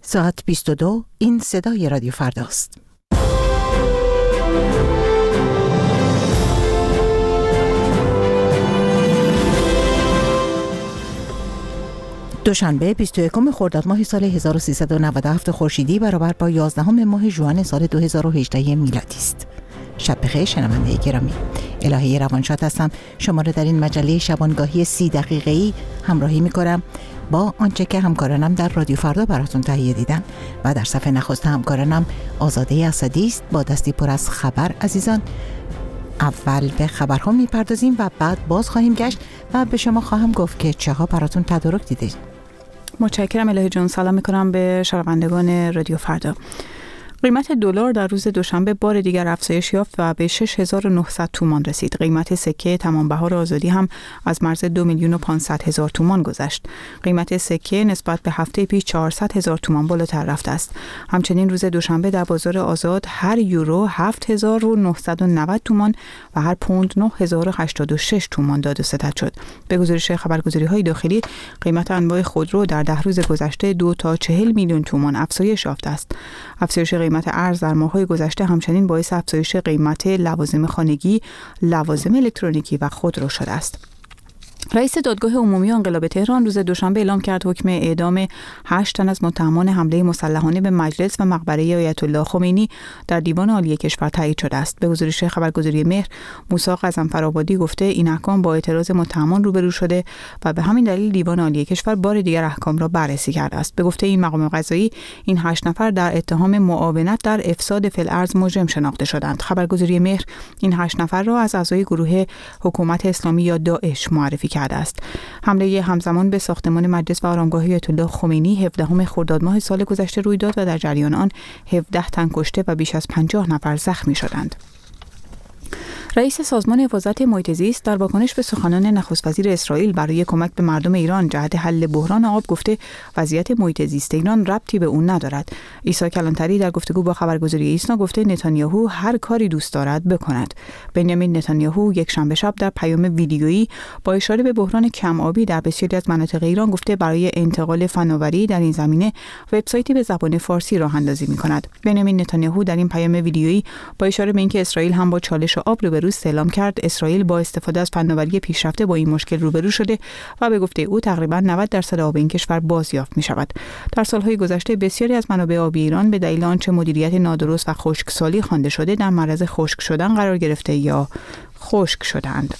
ساعت 22. این صدای رادیو فرداست. دوشنبه 21 خرداد ماه سال 1397 خورشیدی برابر با 11 ماه ژوئن سال 2018 میلادی است. شب بخیر شنونده گرامی. الهه روانشاد هستم. شما را در این مجله شبانگاهی 30 دقیقه‌ای همراهی می‌کنم با آنچه که همکارانم در رادیو فردا براتون تهیه دیدن و در صفحه نخست همکارانم آزاده اسدی است با دستی پر از خبر. عزیزان، اول به خبرها میپردازیم و بعد باز خواهیم گشت و به شما خواهم گفت که چه ها براتون تدارک دیده. متشکرم الهه جون. سلام میکنم به شنوندگان رادیو فردا. قیمت دلار در روز دوشنبه بار دیگر افزایش یافت و به 6900 تومان رسید. قیمت سکه تمام بهار آزادی هم از مرز 2,500,000 تومان گذشت. قیمت سکه نسبت به هفته پیش 400,000 تومان بالاتر رفته است. همچنین روز دوشنبه در بازار آزاد هر یورو 7990 تومان و هر پوند 9086 تومان داد و ستد شد. به گزارش خبرگزاری‌های داخلی، قیمت انواع خودرو در 10 روز گذشته 2 تا 40 میلیون تومان افزایش یافته است. افزایش قیمت ارز در ماه‌های گذشته همچنین باعث افزایش قیمت لوازم خانگی، لوازم الکترونیکی و خودرو شده است. رئیس دادگاه عمومی انقلاب تهران روز دوشنبه اعلام کرد حکم اعدام 8 تن از متهمان حمله مسلحانه به مجلس و مقبره آیت الله خمینی در دیوان عالی کشور تایید شده است. به گزارش خبرگزاری مهر، موسی غضنفرآبادی گفته این احکام با اعتراض متهمان روبرو شده و به همین دلیل دیوان عالی کشور بار دیگر احکام را بررسی کرده است. به گفته این مقام قضایی، این 8 نفر در اتهام معاونت در افساد فی الارض مجرم شناخته شدند. خبرگزاری مهر این 8 نفر را از اعضای گروه حکومت اسلامی یا داعش معرفی کرده است. حمله همزمان به ساختمان مجلس و آرامگاه آیت الله خمینی 17 خرداد ماه سال گذشته روی داد و در جریان آن 17 تن کشته و بیش از 50 نفر زخمی شدند. رئیس سازمان حفاظت محیط زیست در واکنش به سخنان نخست وزیر اسرائیل برای کمک به مردم ایران جهت حل بحران آب گفته وضعیت محیط زیست ایران ربطی به اون ندارد. عیسی کلانتری در گفتگو با خبرگزاری ایسنا گفته نتانیاهو هر کاری دوست دارد بکند. بنیامین نتانیاهو یک شنبه شب در پیام ویدیویی با اشاره به بحران کم آبی در بسیاری از مناطق ایران گفته برای انتقال فناوری در این زمینه وبسایتی به زبان فارسی راه اندازی می‌کند. بنیامین نتانیاهو در این پیام ویدیویی با اشاره به اینکه اسرائیل هم با چالش آب روز اعلام کرد اسرائیل با استفاده از فناوری پیشرفته با این مشکل روبرو شده و به گفته او تقریباً 90% آب این کشور بازیافت می شود. در سالهای گذشته بسیاری از منابع آبی ایران به دلیل آنچه مدیریت نادرست و خشکسالی خوانده شده در معرض خشک شدن قرار گرفته یا خشک شدند.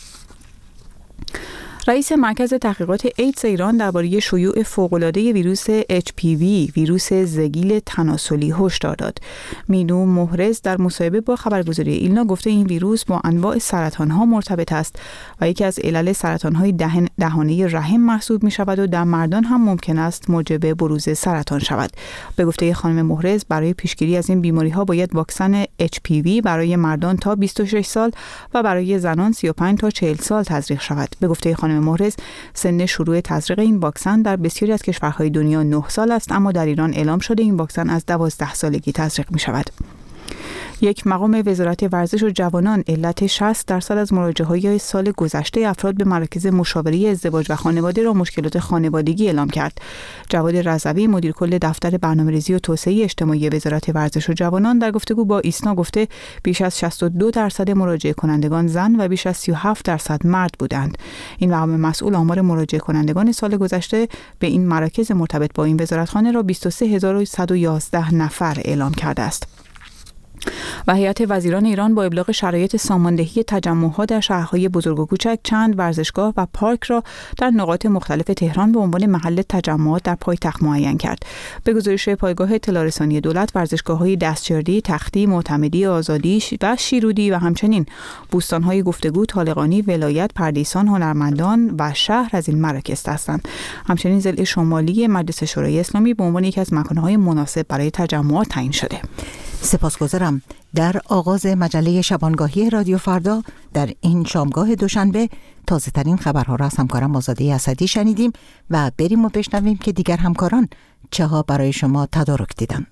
رئیس مرکز تحقیقات ایدز ایران درباره شیوع فوق‌العاده ویروس HPV، ویروس زگیل تناسلی، هشدار داد. مینو محرز در مصاحبه با خبرگزاری ایلنا گفته این ویروس با انواع سرطان‌ها مرتبط است و یکی از علل سرطان‌های دهانه رحم محسوب می‌شود و در مردان هم ممکن است موجب بروز سرطان شود. به گفته خانم محرز برای پیشگیری از این بیماری‌ها باید واکسن HPV برای مردان تا 26 سال و برای زنان 35 تا 40 سال تزریق شود. به گفته خانم محرز سن شروع تزریق این واکسن در بسیاری از کشورهای دنیا 9 سال است، اما در ایران اعلام شده این واکسن از 12 سالگی تزریق می شود. یک مقام وزارت ورزش و جوانان علت 60% از مراجعه‌های سال گذشته افراد به مراکز مشاوره ازدواج و خانواده را مشکلات خانوادگی اعلام کرد. جواد رضوی مدیر کل دفتر برنامه‌ریزی و توسعه اجتماعی وزارت ورزش و جوانان در گفتگو با ایسنا گفته بیش از 62% مراجعه کنندگان زن و بیش از 37% مرد بودند. این مقام مسئول آمار مراجعه کنندگان سال گذشته به این مراکز مرتبط با این وزارتخانه را 23111 نفر اعلام کرده است. و هیئت وزیران ایران با ابلاغ شرایط ساماندهی تجمعات در شهرهای بزرگ و کوچک چند ورزشگاه و پارک را در نقاط مختلف تهران به عنوان محل تجمعات در پایتخت معین کرد. به گزارش پایگاه اطلاع رسانی دولت، ورزشگاه‌های دستچردی، تختی، معتمدی، آزادی و شیرودی و همچنین بوستان‌های گفتگو، طالقانی، ولایت، پردیسان، هنرمندان و شهر از این مراکز هستند. همچنین ضلع شمالی مجلس شورای اسلامی به عنوان یکی از مکان‌های مناسب برای تجمعات تعیین شده. سپاسگزارم. در آغاز مجله شبانگاهی رادیو فردا در این شامگاه دوشنبه تازه ترین خبرها را از همکارم آزاده اسدی شنیدیم و بریم و بشنویم که دیگر همکاران چه ها برای شما تدارک دیدن.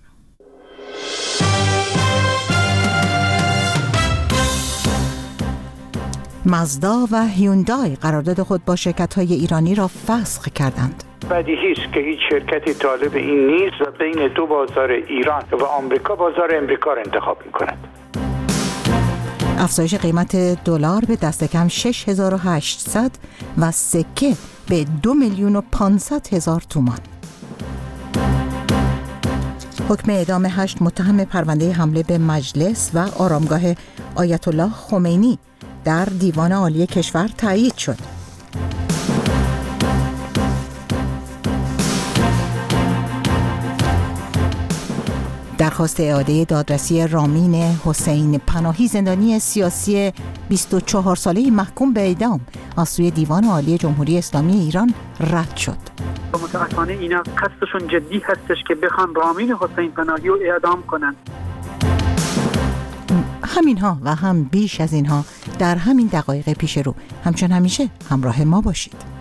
مازدا و هیوندای قرارداد خود با شرکت‌های ایرانی را فسخ کردند. بدیهی است که هیچ شرکتی طالب این نیست و بین دو بازار ایران و آمریکا بازار آمریکا را انتخاب می‌کند. افزایش قیمت دلار به دست کم 6800 و سکه به 2,500,000 تومان. حکم اعدام 8 متهم پرونده حمله به مجلس و آرامگاه آیت الله خمینی در دیوان عالی کشور تایید شد. درخواست اعاده دادرسی رامین حسین پناهی زندانی سیاسی 24 ساله محکوم به اعدام از سوی دیوان عالی جمهوری اسلامی ایران رد شد. متاسفانه اینا قصدشون جدی هستش که بخوان رامین حسین پناهی رو اعدام کنن. همینها و هم بیش از اینها در همین دقایق پیش رو. همچون همیشه همراه ما باشید.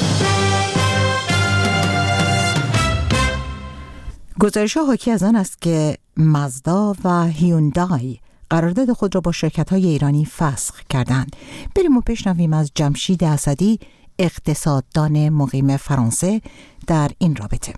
گزارش‌ها حاکی از آن است که مازدا و هیوندای قرارداد خود را با شرکت‌های ایرانی فسخ کردند. بریم و بشنویم از جمشید اسدی، اقتصاددان مقیم فرانسه، در این رابطه.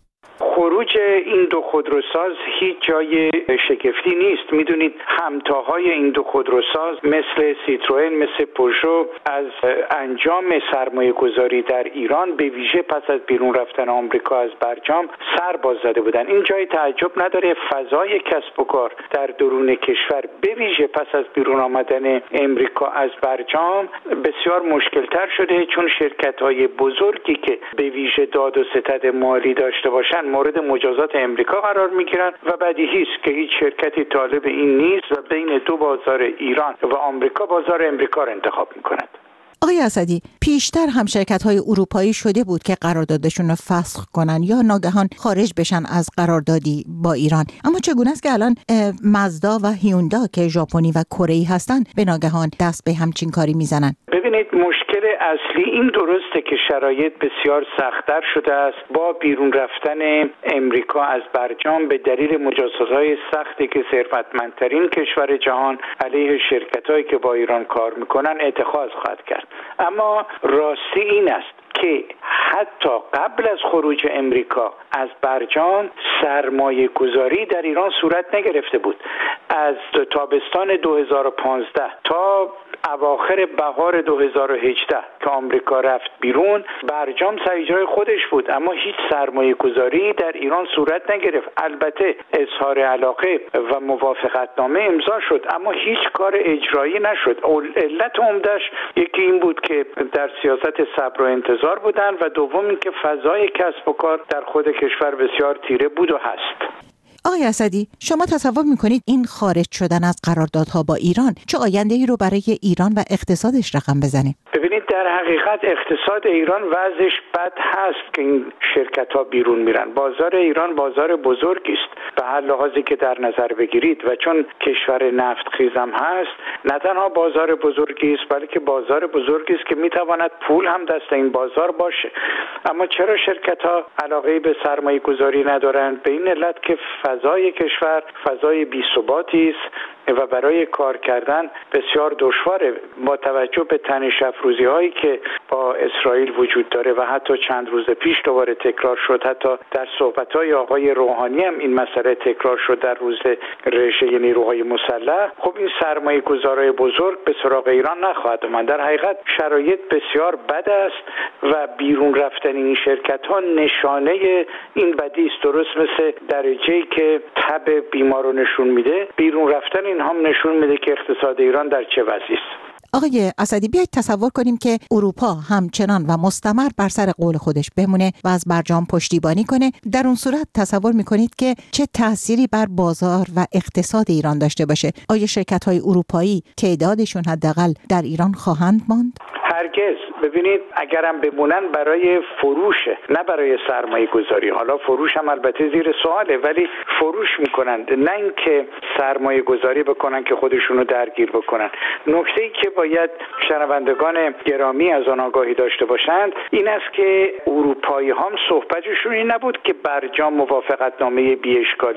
خروج این دو خودروساز هیچ جای شگفتی نیست. میدونید همتاهای این دو خودروساز مثل سیتروئن، مثل پژو از انجام سرمایه گذاری در ایران به ویژه پس از بیرون رفتن آمریکا از برجام سر باز زده بودن. این جای تعجب نداره. فضای کسب و کار در درون کشور به ویژه پس از بیرون آمدن امریکا از برجام بسیار مشکل‌تر شده، چون شرکت‌های بزرگی که به ویژه داد و ستد مالی داشته باشن مورد مجازات امریکا قرار میگیرن و بدیهی است که هیچ شرکتی طالب این نیست و بین دو بازار ایران و آمریکا بازار امریکا را انتخاب میکند. آقای اسدی، پیشتر هم شرکت‌های اروپایی شده بود که قراردادشون رو فسخ کنن یا ناگهان خارج بشن از قراردادی با ایران، اما چگونه است که الان مازدا و هیوندا که ژاپنی و کره‌ای هستن به ناگهان دست به همچین کاری میزنن؟ ببینید، مشکل اصلی این درسته که شرایط بسیار سخت‌تر شده است با بیرون رفتن امریکا از برجام به دلیل مجازات‌های سختی که ثروتمندترین کشور جهان علیه شرکت‌هایی که با ایران کار می‌کنن اتخاذ خواهد کرد. اما راستی این است که حتی قبل از خروج امریکا از برجام سرمایه گذاری در ایران صورت نگرفته بود. از تابستان 2015 تا اواخر بهار 2018 که آمریکا رفت بیرون، برجام سر جای خودش بود، اما هیچ سرمایه گذاری در ایران صورت نگرفت. البته اظهار علاقه و موافقتنامه امضا شد، اما هیچ کار اجرایی نشد. علت عمده‌اش یکی این بود که در سیاست صبر و انتظار بودن و دوم این که فضای کسب و کار در خود کشور بسیار تیره بود و هست. آقای اسدی، شما تصور میکنید این خارج شدن از قراردادها با ایران چه آینده‌ای رو برای ایران و اقتصادش رقم بزنه؟ ببینید، در حقیقت اقتصاد ایران وضعش بد هست که این شرکت‌ها بیرون میرن. بازار ایران بازار بزرگی است به هر لحاظی که در نظر بگیرید و چون کشور نفتخیز هم هست، نه تنها بازار بزرگی است بلکه بازار بزرگی است که میتواند پول هم دست این بازار باشه. اما چرا شرکت‌ها علاقه به سرمایه گذاری ندارند؟ به این علت که فضای کشور فضای بی‌ثباتی است و برای کار کردن بسیار دشواره. با توجه به تنش افروزی هایی که با اسرائیل وجود داره و حتی چند روز پیش دوباره تکرار شد، حتی در صحبت های آقای روحانی هم این مسئله تکرار شد در روز رژه نیروهای مسلح، خب این سرمایه گذارای بزرگ به سراغ ایران نخواهد اومد. در حقیقت شرایط بسیار بد است و بیرون رفتن این شرکت ها نشانه این بدی است. درست مثل درجه‌ای که تب بیمار رو نشون میده، بیرون رفتن این هم نشون میده که اقتصاد ایران در چه وضعی است. آقای اسدی، بیایید تصور کنیم که اروپا همچنان و مستمر بر سر قول خودش بمونه و از برجام پشتیبانی کنه. در اون صورت تصور میکنید که چه تأثیری بر بازار و اقتصاد ایران داشته باشه؟ آیا شرکت‌های اروپایی تعدادشون حداقل در ایران خواهند ماند؟ هرگز. ببینید، اگرم بمونن برای فروشه، نه برای سرمایه گذاری. حالا فروش هم البته زیر سواله، ولی فروش میکنند، نه اینکه سرمایه گذاری بکنن که خودشونو درگیر بکنن. نکته‌ای که باید شنوندگان گرامی از آن آگاهی داشته باشند این است که اروپایی هم صحبتشون این نبود که برجام موافقتنامه بی اشکالی است.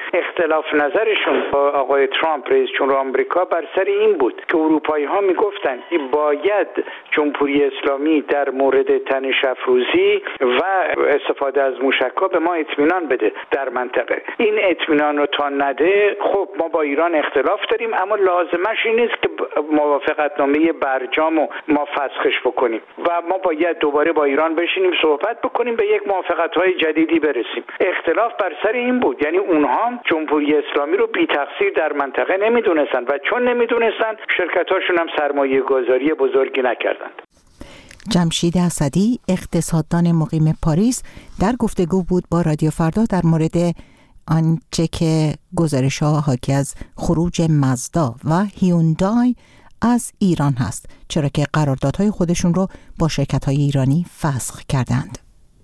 اختلاف نظرشون با آقای ترامپ رئیس جمهور آمریکا بر سر این بود که اروپایی‌ها میگفتن باید جمهوری اسلامی در مورد تنش افروزی و استفاده از موشک‌ها به ما اطمینان بده در منطقه. این اطمینان رو تا نده، خب ما با ایران اختلاف داریم، اما لازمش این نیست که موافقتنامه برجام رو ما فسخش بکنیم و ما باید دوباره با ایران بشینیم صحبت بکنیم، به یک موافقت‌های جدیدی برسیم. اختلاف بر سر این بود، یعنی اونها جمهوری اسلامی رو بی تقصیر در منطقه نمیدونستن و چون نمیدونستن شرکت‌هاشون هم سرمایه گذاری بزرگی نکردند. جمشید اسدی، اقتصاددان مقیم پاریس، در گفتگو بود با رادیو فردا در مورد آنچه که گزارش‌ها حاکی از خروج مازدا و هیوندای از ایران هست، چرا که قراردادهای خودشون رو با شرکت‌های ایرانی فسخ کردند.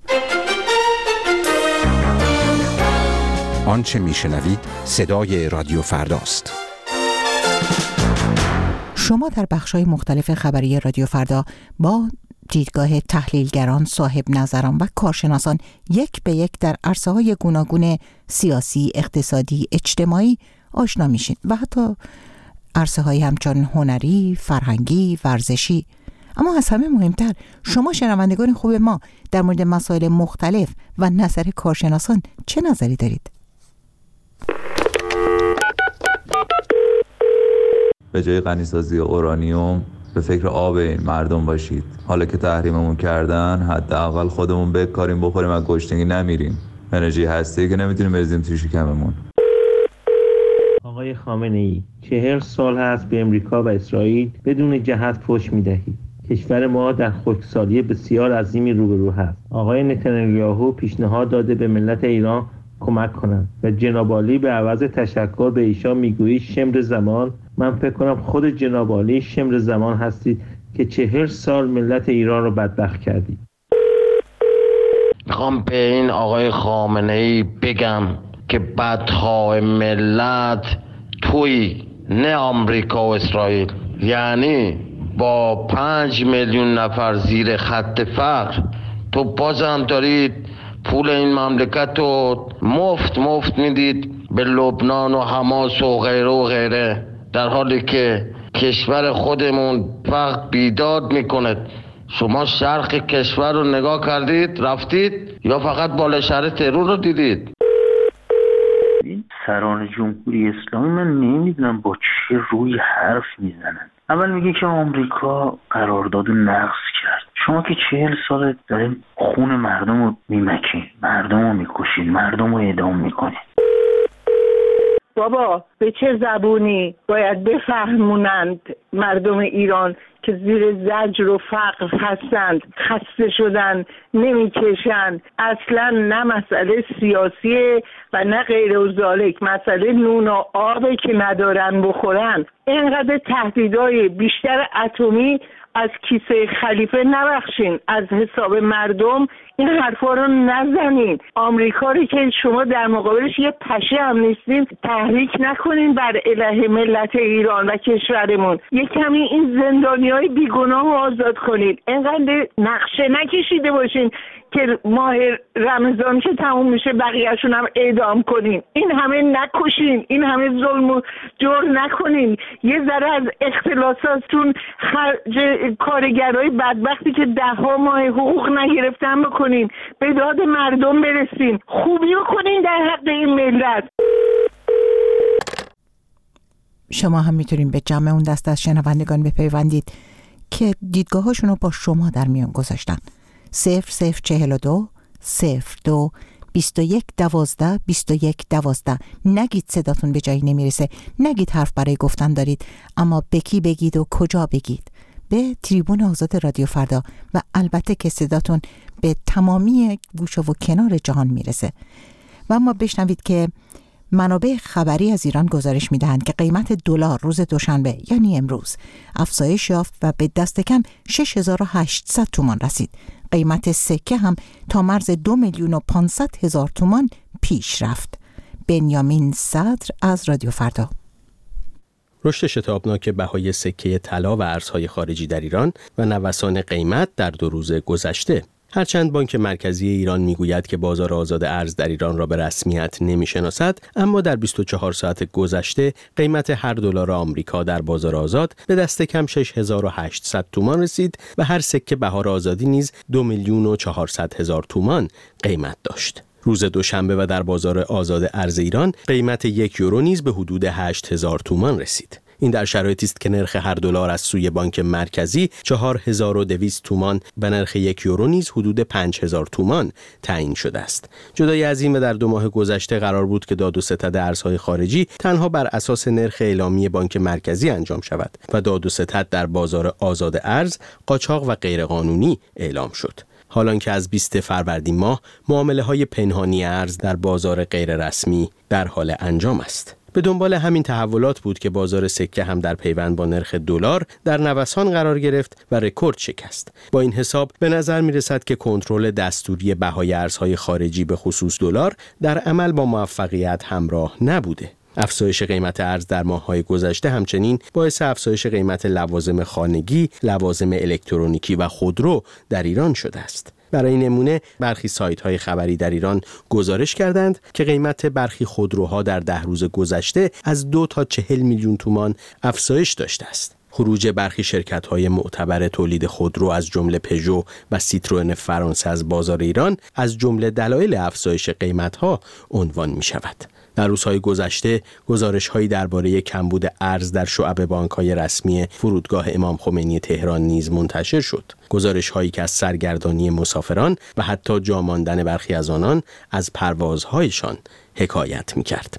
آنچه میشنوید صدای رادیو فرداست. شما در بخش‌های مختلف خبری رادیو فردا با دیدگاه تحلیلگران، صاحب نظران و کارشناسان یک به یک در عرصه‌های گوناگون سیاسی، اقتصادی، اجتماعی آشنا میشین و حتی عرصه‌های همچون هنری، فرهنگی، ورزشی. اما از همه مهمتر، شما شنوندگان خوب ما در مورد مسائل مختلف و نظر کارشناسان چه نظری دارید؟ به جای غنیسازی اورانیوم به فکر آب این مردم باشید. حالا که تحریممون کردن، حداقل خودمون بکاریم بخوریم و گشنگی نمیریم. انرژی هسته‌ای که نمیتونیم بریزیم توی شکممون. آقای خامنه‌ای 40 سال هست به امریکا و اسرائیل بدون جهت فحش میدهید. کشور ما در خشکسالی بسیار عظیمی روبرو هست. آقای نتانیاهو پیشنهاد داده به ملت ایران کمک کنند و جناب عالی به عوض تشکر به ایشان میگویی شمر زمان. من فکر کنم خود جناب عالی شمر زمان هستید که 40 سال ملت ایران رو بدبخت کردید. میخوام به این آقای خامنه‌ای بگم که بدهای ملت توی نه آمریکا و اسرائیل، یعنی با 5 میلیون نفر زیر خط فقر تو بازم دارید پول این مملکت رو مفت میدید به لبنان و حماس و غیره و غیره، در حالی که کشور خودمون فقط بیداد میکنه. شما شرق کشور رو نگاه کردید رفتید یا فقط بالا شهر تهران رو دیدید؟ این سران جمهوری اسلامی من نمیدونم با چه روی حرف میزنن. اول میگه که آمریکا قرارداد نقض کرد. شما که 40 ساله دارین خون مردم رو میمکین، مردم رو میکشین، مردم رو اعدام میکنین. بابا به چه زبونی باید بفهمونند مردم ایران که زیر زجر و فقر هستند، خسته شدن، نمیکشند. اصلا نه مسئله سیاسیه و نه غیر و ذالک، مسئله نون و آبه که ندارن بخورن. اینقدر تهدیدهای بیشتر اتمی از کیسه خلیفه نبخشین، از حساب مردم این حرفا رو نزنین. آمریکا رو که شما در مقابلش یه پشه هم نیستین تحریک نکنین بر علیه ملت ایران و کشورمون. یه کمی این زندانیای بیگناه رو آزاد کنین. اینقدر نقشه نکشیده باشین که ماه رمضان که تموم میشه بقیه‌شون هم اعدام کنین. این همه نکشین، این همه ظلم و جور نکنین. یه ذره از اختلاساتون خرج کارگرای بدبختی که 10 ماه حقوق نگرفتن بکنین، به داد مردم برسین، خوبی بکنین در حق این ملت. شما هم میتونین به جمع اون دست از شنوندگان بپیوندید که دیدگاهاشون رو با شما در میان گذاشتن. 0042 02 21 12 21 12. نگید صداتون به جایی نمیرسه، نگید حرف برای گفتن دارید، اما به کی بگید و کجا بگید. به تریبون آزاد رادیو فردا و البته که صداتون به تمامی گوشه و کنار جهان میرسه. و اما بشنوید که منابع خبری از ایران گزارش میدهند که قیمت دلار روز دوشنبه یعنی امروز افزایش یافت و به دست کم 6800 تومان رسید. قیمت سکه هم تا مرز 2,500,000 تومان پیش رفت. بنیامین صدر از رادیو فردا. رشد شتابناک بهای سکه طلا و ارزهای خارجی در ایران و نوسان قیمت در 2 روز گذشته. هرچند بانک مرکزی ایران میگوید که بازار آزاد ارز در ایران را به رسمیت نمیشناسد، اما در 24 ساعت گذشته قیمت هر دلار آمریکا در بازار آزاد به دست کم 6800 تومان رسید و هر سکه بهار آزادی نیز 2,400,000 تومان قیمت داشت. روز دوشنبه و در بازار آزاد ارز ایران قیمت 1 یورو نیز به حدود 8000 تومان رسید. این در شرایطی است که نرخ هر دلار از سوی بانک مرکزی 4200 تومان به نرخ 1 یورو نیز حدود 5000 تومان تعیین شده است. جدای از این و در 2 ماه گذشته قرار بود که داد و ستد ارزهای خارجی تنها بر اساس نرخ اعلامی بانک مرکزی انجام شود و داد و ستد در بازار آزاد ارز قاچاق و غیرقانونی اعلام شد. حالان که از 20 فروردین ماه معامله‌های پنهانی ارز در بازار غیر رسمی در حال انجام است. به دنبال همین تحولات بود که بازار سکه هم در پیوند با نرخ دلار در نوسان قرار گرفت و رکورد شکست. با این حساب به نظر می رسد که کنترل دستوری بهای ارزهای خارجی به خصوص دلار در عمل با موفقیت همراه نبوده. افزایش قیمت ارز در ماه‌های گذشته همچنین باعث افزایش قیمت لوازم خانگی، لوازم الکترونیکی و خودرو در ایران شده است. برای نمونه برخی سایت‌های خبری در ایران گزارش کردند که قیمت برخی خودروها در 10 روز گذشته از 2 تا 40 میلیون تومان افزایش داشته است. خروج برخی شرکت‌های معتبر تولید خودرو از جمله پژو و سیتروئن فرانسه از بازار ایران از جمله دلایل افزایش قیمت‌ها عنوان می‌شود. در روزهای گذشته گزارش‌هایی درباره کمبود ارز در شعب بانک‌های رسمی فرودگاه امام خمینی تهران نیز منتشر شد. گزارش‌هایی که از سرگردانی مسافران و حتی جا ماندن برخی از آنان از پروازهایشان حکایت می‌کرد.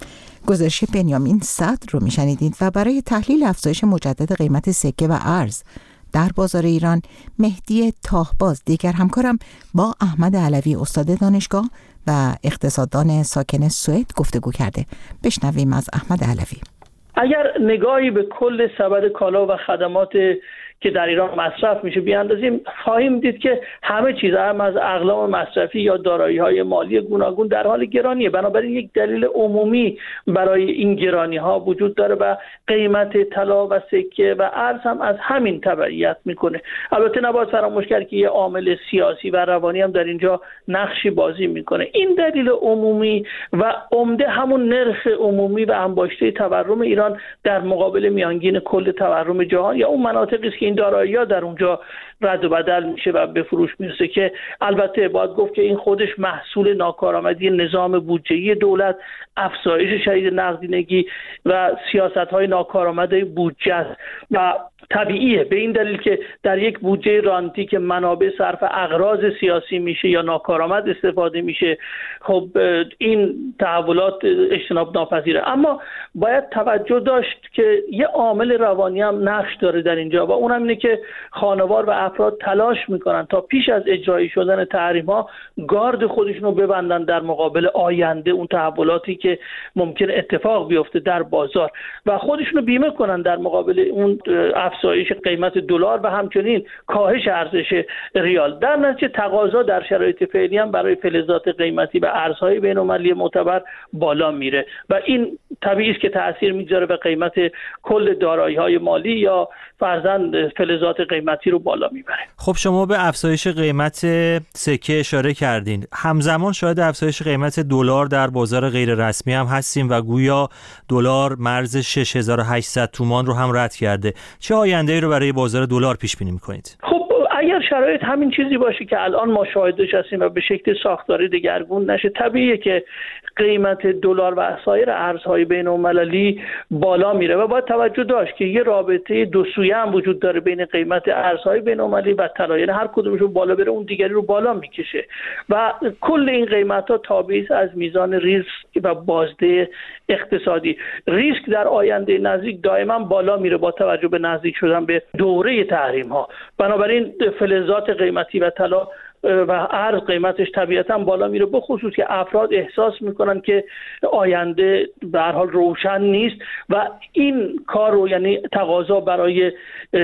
گزارش بنیامین صدر رو میشنیدید و برای تحلیل افزایش مجدد قیمت سکه و ارز در بازار ایران مهدی تاهباز دیگر همکارم با احمد علوی استاد دانشگاه و اقتصاددان ساکن سوئد گفتگو کرده. بشنویم از احمد علوی. اگر نگاهی به کل سبد کالا و خدمات که در ایران مصرف میشه بیاندازیم، خواهیم دید که همه چیز هم از اقلام مصرفی یا دارایی‌های مالی گوناگون در حال گرانیه. بنابراین یک دلیل عمومی برای این گرانی‌ها وجود داره و قیمت طلا و سکه و ارز هم از همین تبعیت میکنه. البته نباید فراموش کرد که یه عامل سیاسی و روانی هم در اینجا نقشی بازی میکنه. این دلیل عمومی و عمده همون نرخ عمومی و انباشته تورم ایران در مقابل میانگین کل تورم جهان یا اون مناطقی است که این دارایی‌ها در اونجا رد و بدل میشه و به فروش میرسه، که البته باید گفت که این خودش محصول ناکارآمدی نظام بودجه‌ای دولت، افزایش شدید نقدینگی و سیاست‌های ناکارآمد بودجه است و طبیعیه به این دلیل که در یک بودجه رانتی که منابع صرف اغراض سیاسی میشه یا ناکارآمد استفاده میشه، خب این تحولات اجتناب ناپذیره. اما باید توجه داشت که یه عامل روانی هم نقش داره در اینجا و اونم اینه که خانوار و افراد تلاش میکنن تا پیش از اجرایی شدن تحریم‌ها گارد خودشون رو ببندن در مقابل آینده اون تحولاتی که ممکن اتفاق بیفته در بازار و خودشون رو بیمه کنن در مقابل اون افزایش قیمت دلار و همچنین کاهش ارزش ریال. در نتیجه تقاضا در شرایط فعلی هم برای فلزات قیمتی و ارزهای بین‌المللی معتبر بالا میره و این طبیعی است که تأثیر میذاره به قیمت کل دارایی‌های مالی یا فرضاً فلزات قیمتی رو بالا میبره. خب شما به افزایش قیمت سکه اشاره کردین. همزمان شاید افزایش قیمت دلار در بازار غیر رسمی هم هستیم و گویا دلار مرز 6800 تومان رو هم رد کرده. چه آینده‌ای رو برای بازار دلار پیش بینی می‌کنید؟ خب اگر شرایط همین چیزی باشه که الان ما شاهدش هستیم و به شکل ساختاری دگرگون نشه، طبیعیه که قیمت دلار و سایر ارزهای بین‌المللی بالا میره و باید توجه داشت که یه رابطه دو سویه هم وجود داره بین قیمت ارزهای بین‌المللی و طلا، یعنی هر کدومشون بالا بره اون دیگری رو بالا میکشه و کل این قیمت‌ها تابع از میزان ریسک و بازده اقتصادی. ریسک در آینده نزدیک دائما بالا میره با توجه به نزدیک شدن به دوره تحریم‌ها. بنابراین فلزات قیمتی و طلا و ارز قیمتش طبیعتا بالا میره، به خصوص که افراد احساس میکنن که آینده به هر حال روشن نیست و این کار رو، یعنی تقاضا برای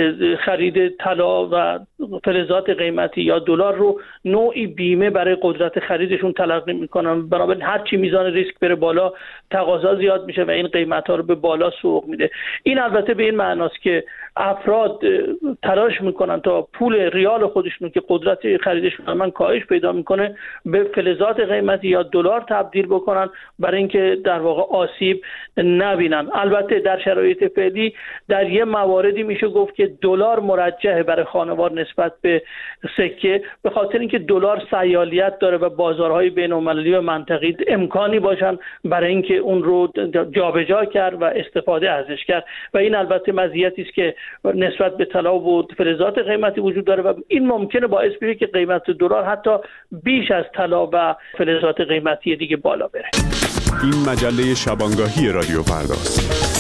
خرید طلا و فلزات قیمتی یا دلار رو نوعی بیمه برای قدرت خریدشون تلقی میکنن. بنابراین هر چی میزان ریسک بره بالا تقاضا زیاد میشه و این قیمت‌ها رو به بالا سوق میده. این البته به این معناست که افراد تلاش میکنن تا پول ریال خودشون که قدرت خریدشون مسلما کاهش پیدا میکنه به فلزات قیمتی یا دلار تبدیل بکنن برای اینکه در واقع آسیب نبینن. البته در شرایط فعلی در یه مواردی میشه گفت که دلار مرجحه برای خانوار نسبت به سکه، به خاطر اینکه دلار سیالیت داره و بازارهای بین‌المللی و منطقی امکانی باشن برای اینکه اون رو جابجا کرد و استفاده ازش کرد و این البته مزیتی است که نسبت به طلا و فلزات قیمتی وجود داره و این ممکنه باعث بشه که قیمت دلار حتی بیش از طلا و فلزات قیمتی دیگه بالا بره. این مجله شبانگاهی رادیو فرداست.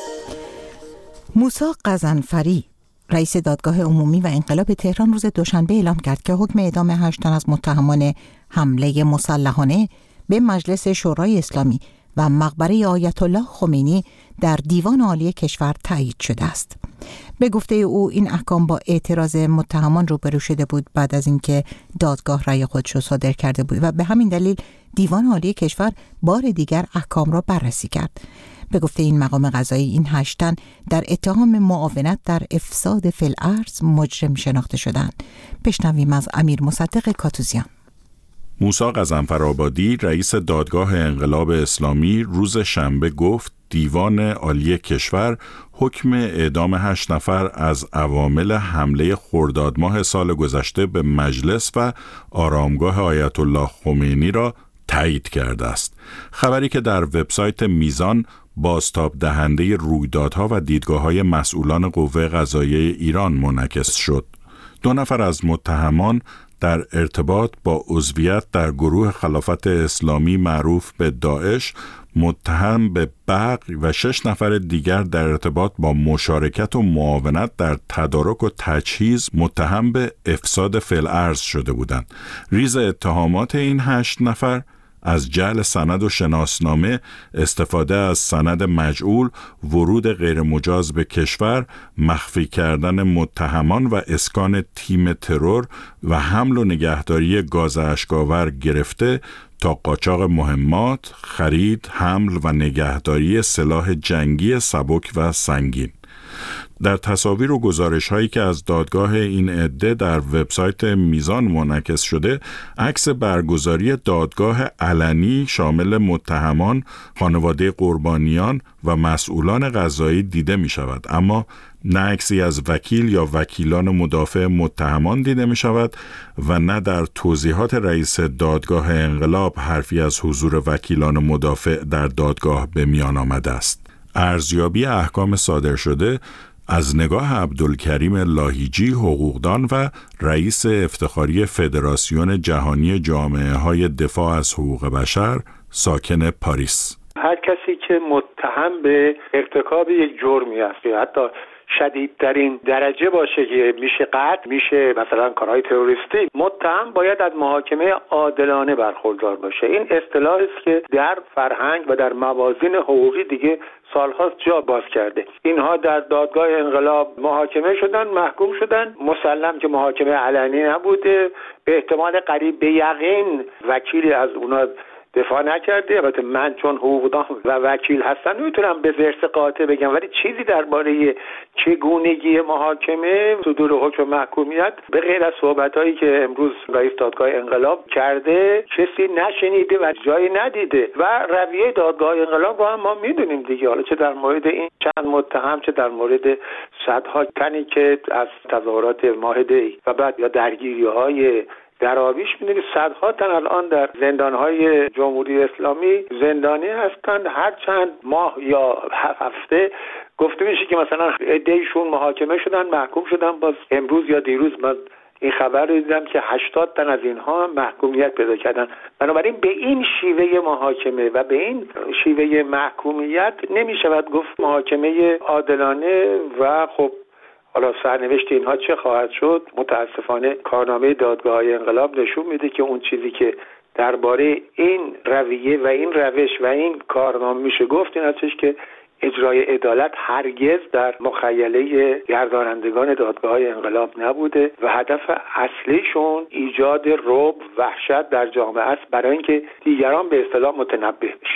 موسی قزنفری رئیس دادگاه عمومی و انقلاب تهران روز دوشنبه اعلام کرد که حکم اعدام 8 تن از متهمان حمله مسلحانه به مجلس شورای اسلامی و مقبره آیت الله خمینی در دیوان عالی کشور تایید شده است. به گفته او این احکام با اعتراض متهمان روبرو شده بود بعد از اینکه دادگاه رأی خودش را صادر کرده بود و به همین دلیل دیوان عالی کشور بار دیگر احکام را بررسی کرد. به گفته این مقام قضایی این 8 تن در اتهام معاونت در افساد فی الارض مجرم شناخته شدند. بشنویم از امیر مصدق کاتوزیان. موسی قزنفرآبادی رئیس دادگاه انقلاب اسلامی روز شنبه گفت دیوان عالی کشور حکم اعدام 8 نفر از عوامل حمله خرداد ماه سال گذشته به مجلس و آرامگاه آیت الله خمینی را تایید کرده است. خبری که در وبسایت میزان بازتاب دهنده رویدادها و دیدگاه‌های مسئولان قوه قضاییه ایران منعکس شد. 2 نفر از متهمان در ارتباط با عضویت در گروه خلافت اسلامی معروف به داعش متهم به بغی و 6 نفر دیگر در ارتباط با مشارکت و معاونت در تدارک و تجهیز متهم به افساد فی الارض شده بودند. ریز اتهامات این 8 نفر از جعل سند و شناسنامه، استفاده از سند مجعول، ورود غیرمجاز به کشور، مخفی کردن متهمان و اسکان تیم ترور و حمل و نگهداری گاز اشک‌آور گرفته تا قاچاق مهمات، خرید، حمل و نگهداری سلاح جنگی سبک و سنگین. در تصاویر و گزارش‌هایی که از دادگاه این عده در وبسایت میزان منعکس شده، عکس برگزاری دادگاه علنی شامل متهمان، خانواده قربانیان و مسئولان قضایی دیده می‌شود، اما نه عکسی از وکیل یا وکیلان مدافع متهمان دیده می‌شود و نه در توضیحات رئیس دادگاه انقلاب حرفی از حضور وکیلان مدافع در دادگاه به میان آمده است. ارزیابی احکام صادر شده از نگاه عبدالکریم لاهیجی، حقوقدان و رئیس افتخاری فدراسیون جهانی جامعه‌های دفاع از حقوق بشر، ساکن پاریس. هر کسی که متهم به ارتکاب یک جرمی است، حتی شدیدترین درجه باشه که میشه قتل، میشه مثلا کارهای تروریستی، متهم باید از محاکمه عادلانه برخوردار باشه. این اصطلاحی است که در فرهنگ و در موازین حقوقی دیگه سالهاست جا باز کرده. اینها در دادگاه انقلاب محاکمه شدن، محکوم شدن، مسلم که محاکمه علنی نبوده، به احتمال قریب به یقین وکیلی از اونا دفاع نکرده. البته من چون حقوقدان و وکیل هستم نمیتونم به ورس قاطع بگم، ولی چیزی درباره چگونگی محاکمه، صدور حکم محکومیت به غیر از صحبتایی که امروز رئیس دادگاه انقلاب کرده کسی نشنیده و جایی ندیده و رویه دادگاه انقلاب رو هم ما میدونیم دیگه، حالا چه در مورد این چند متهم، چه در مورد صدها تنی که از تظاهرات ماهده و بعد یا درگیری‌های دراویش می‌دونید صدها تن الان در زندان‌های جمهوری اسلامی زندانی هستند. هر چند ماه یا هفته گفته میشه که مثلا عده‌ایشون محاکمه شدن، محکوم شدن. باز امروز یا دیروز من این خبر رو دیدم که 80 تن از اینها محکومیت پیدا کردن. بنابراین به این شیوه محاکمه و به این شیوه محکومیت نمی‌شود گفت محاکمه عادلانه و خب حالا سرنوشت اینها چه خواهد شد؟ متاسفانه کارنامه دادگاه‌های انقلاب نشون میده که اون چیزی که درباره این رویه و این روش و این کارنامه میشه گفت این هستش که اجرای عدالت هرگز در مخیله گردانندگان دادگاه‌های انقلاب نبوده و هدف اصلیشون ایجاد رعب، وحشت در جامعه است برای اینکه دیگران به اصطلاح متنبه بشن.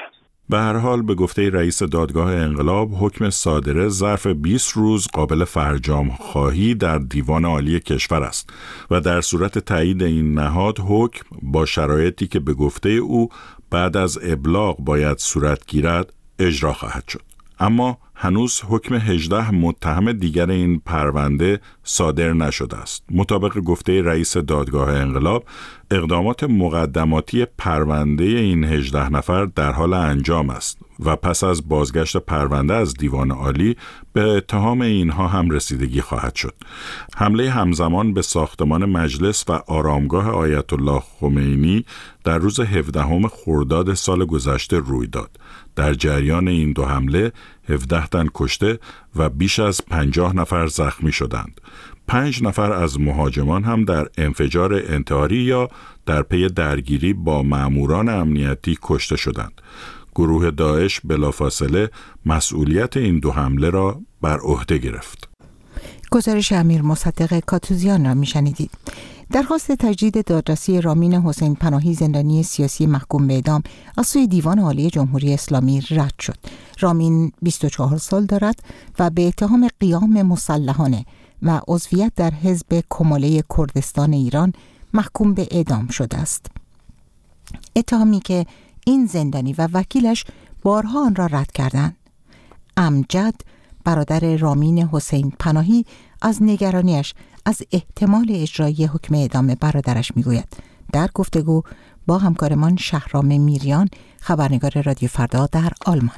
به هر حال به گفته رئیس دادگاه انقلاب، حکم صادره ظرف 20 روز قابل فرجام خواهی در دیوان عالی کشور است و در صورت تایید این نهاد حکم با شرایطی که به گفته او بعد از ابلاغ باید صورت گیرد اجرا خواهد شد. اما هنوز حکم 18 متهم دیگر این پرونده صادر نشده است. مطابق گفته رئیس دادگاه انقلاب، اقدامات مقدماتی پرونده این 18 نفر در حال انجام است و پس از بازگشت پرونده از دیوان عالی به اتهام اینها هم رسیدگی خواهد شد. حمله همزمان به ساختمان مجلس و آرامگاه آیت الله خمینی در روز 17 خرداد سال گذشته روی داد. در جریان این دو حمله 17 تن کشته و بیش از 50 نفر زخمی شدند. 5 نفر از مهاجمان هم در انفجار انتحاری یا در پی درگیری با ماموران امنیتی کشته شدند. گروه داعش بلافاصله مسئولیت این دو حمله را بر عهده گرفت. گزارش امیر مصدق کاتوزیان را میشنیدید. درخواست تجدید دادرسی رامین حسین پناهی زندانی سیاسی محکوم به اعدام از سوی دیوان عالی جمهوری اسلامی رد شد. رامین 24 سال دارد و به اتهام قیام مسلحانه و عضویت در حزب کماله کردستان ایران محکوم به اعدام شده است. اتهامی که این زندانی و وکیلش بارها آن را رد کردند. امجد برادر رامین حسین پناهی از نگرانیش از احتمال اجرایی حکم اعدام برادرش میگوید. در گفتگو با همکارمان شهرام میریان، خبرنگار رادیو فردا در آلمان.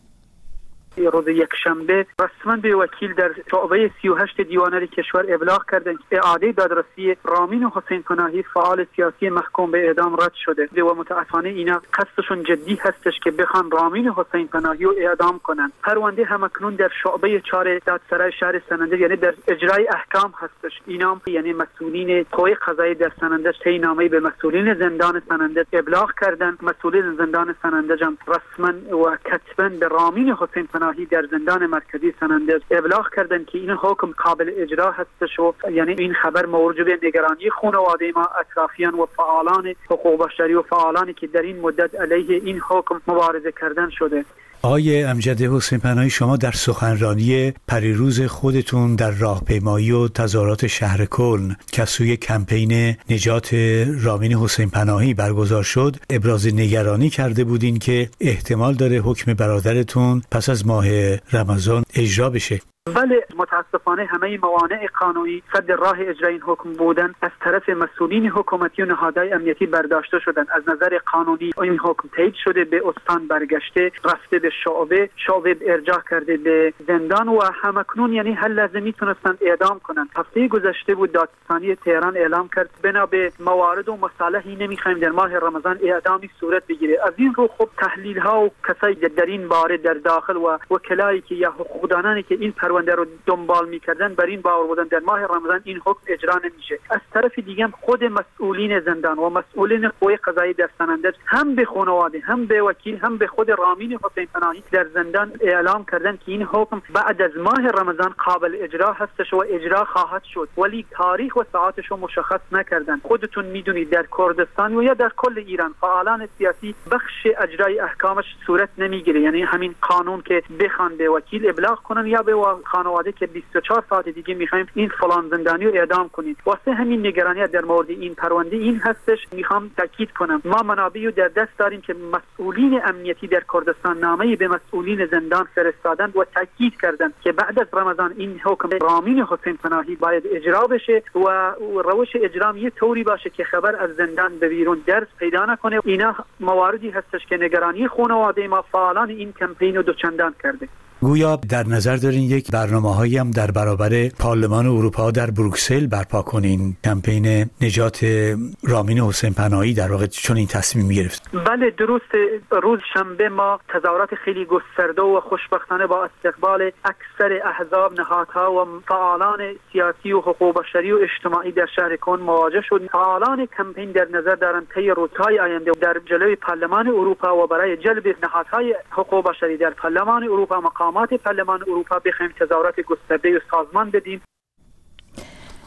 روز یکشنبه رسما به وکیل در شعبه 38 دیوان عالی کشور ابلاغ کردند که اعاده دادرسی رامین حسین پناهی فعال سیاسی محکوم به اعدام رد شده و متاسفانه اینا قصدشون جدی هستش که بخوان رامین حسین پناهی رو اعدام کنن. پرونده همکنون در شعبه 4 دادسرای شهر سنندج یعنی در اجرای احکام هستش. اینا یعنی مسئولین قوه قضایی در سنندج تعیین‌نامه به مسئولین زندان سنندج ابلاغ کردند. مسئولین زندان سنندج هم رسما و کتبا به رامین حسین پناهی در زندان مرکزی سنندج ابلاغ کردند که این حکم قابل اجرا هستش و یعنی این خبر موجب نگرانی خانواده ما، اطرافیان و فعالان حقوق بشری و فعالانی که در این مدت علیه این حکم مبارزه کردن شده. آقای امجد حسین پناهی، شما در سخنرانی پریروز خودتون در راهپیمایی و تظاهرات شهر کلن که سوی کمپین نجات رامین حسین پناهی برگزار شد ابراز نگرانی کرده بودین که احتمال داره حکم برادرتون پس از ماه رمضان اجرا بشه. بله، متاسفانه همه موانع قانونی صد راه اجرای این حکم بودن از طرف مسئولین حکومتی و نهادهای امنیتی برداشته شدن. از نظر قانونی این حکم تایید شده، به استان برگشته، رفته به شعبه ارجاع کرده به زندان و همکنون یعنی هر لحظه میتونستند اعدام کنند. هفته گذشته بود دادستانی تهران اعلام کرد بنا به موارد و مصالحی نمیخوایم در ماه رمضان اعدامی صورت بگیره. از این رو خب تحلیل ها و کسایی در این باره در داخل و وکلایی که یا حقوقدانانی که این پرونده رو دنبال میکردن بر این باور بودن در ماه رمضان این حکم اجرا نمیشه. از طرف دیگه خود مسئولین زندان و مسئولین قوه قضایی در سنندج هم به خانواده، هم به وکیل، هم به خود رامین حسین پناهی در زندان اعلام کردن که این حکم بعد از ماه رمضان قابل اجرا هستش و اجرا خواهد شد، ولی تاریخ و ساعتش رو مشخص نکردن. خودتون میدونید در کردستان و یا در کل ایران فعالان سیاسی بخش اجرای احکامش صورت نمیگیره. یعنی همین قانون که بخوان به وکیل ابلاغ کنن یا به خانواده که 24 ساعت دیگه میخوایم این فلان زندانی رو اعدام کنید. واسه همین نگرانی در مورد این پرونده این هستش. میخوام تاکید کنم ما منابعی در دست داریم که مسئولین امنیتی در کردستان نامه‌ای به مسئولین زندان فرستادند و تاکید کردند که بعد از رمضان این حکم رامین حسین پناهی باید اجرا بشه و روش اجرا یه طوری باشه که خبر از زندان به بیرون درس پیدا نکنه. اینا مواردی هستش که نگرانی خانواده ما فعالان این کمپین رو دوچندان کرده. گویا در نظر دارین یک برنامه‌هایی هم در برابر پارلمان اروپا در بروکسل برپا کنین، کمپین نجات رامین حسین پناهی در واقع چون این تصمیم گرفت. بله درست. روز شنبه ما تظاهرات خیلی گسترده و خوشبختانه با استقبال اکثر احزاب، نهادها و فعالان سیاسی و حقوق بشری و اجتماعی در شهر کن مواجه شدیم. فعالان کمپین در نظر دارند طی روزهای آینده در جلوی پارلمان اروپا و برای جلب نهادهای حقوق بشری در پارلمان اروپا مقامات پارلمان اروپا بخوایم تظاهرات گسترده و سازمان بدیم.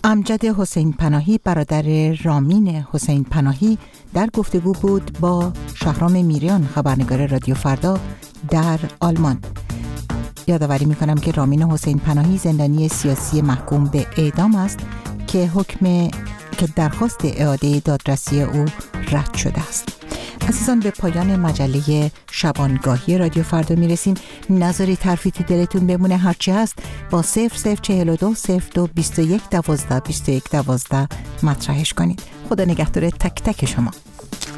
امجد حسین پناهی برادر رامین حسین پناهی در گفتگو بود با شهرام میریان خبرنگار رادیو فردا در آلمان. یادآوری میکنم که رامین حسین پناهی زندانی سیاسی محکوم به اعدام است که درخواست اعاده دادرسی او رد شده است. عزیزان، به پایان مجله شبانگاهی رادیو فردا میرسیم. نذارید حرفی تو دلتون بمونه، هرچی هست با 0042 02 21 12 21 12 مطرحش کنید. خدا نگهدار تک تک شما.